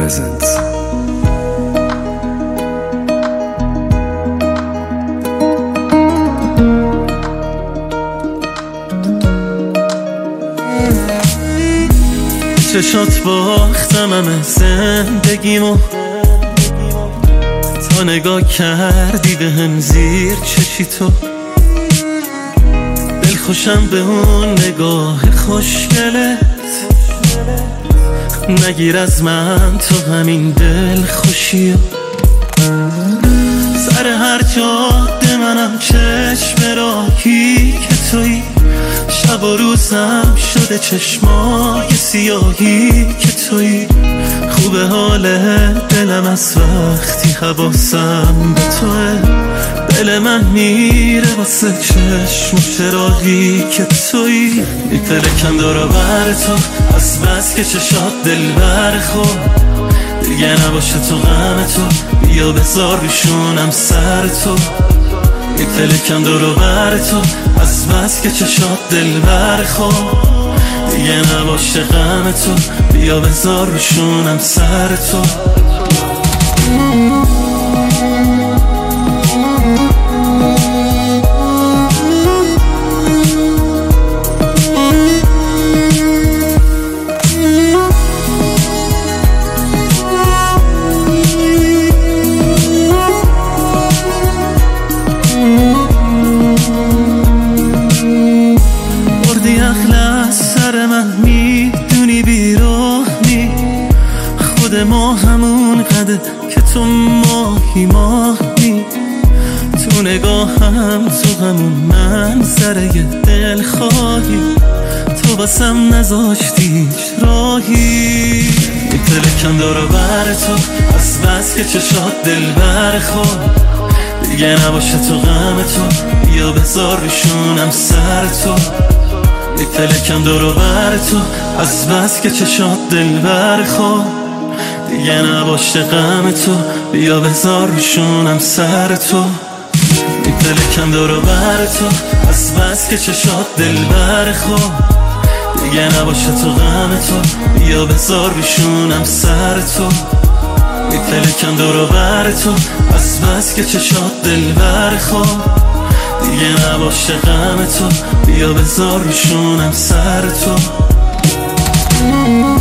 presents. چشات باختم همه زندگیمو، تا نگاه کردی به هم زیر چشی تو. دلخوشم به اون نگاه خوشگلت، نگیر از من تو همین دل خوشی. سر هر جاده منم چشم راهی که تویی، شب و روزم شده چشمای سیاهی که تویی. خوبه حال دلم از وقتی حواسم به توه، دل من میره واسه چشم و چراغی که تویی. میپلکم دور و بر تو از بس که چشات دل برخور، دیگه نباشه تو غم تو، بیا بذار روشونم سر تو. میپلکم دور و بر تو از بس که چشات دل برخور، دیگه نباشه غم تو، بیا بذار روشونم سر تو. ما همون قده که تو ماهی ماهی، تو نگاهم تو همون منظره دل خواهی، تو بسم نذاشتی راهی. میپلکم دور و بر تو از بس که چشات دل برخور، دیگه نباشه تو غم تو، بیا بذار روشونم سر تو. میپلکم دور و بر تو از بس که چشات دل برخور، دیگه نباشه غم تو، بیا بذار روشونم سر تو. میپلکم دور و بر تو از بس که چشات دل برخور، دیگه نباشه تو غم تو، بیا بذار روشونم سر تو. میپلکم دور و بر تو از بس که چشات دل برخور، دیگه نباشه غم تو، بیا بذار روشونم سر تو.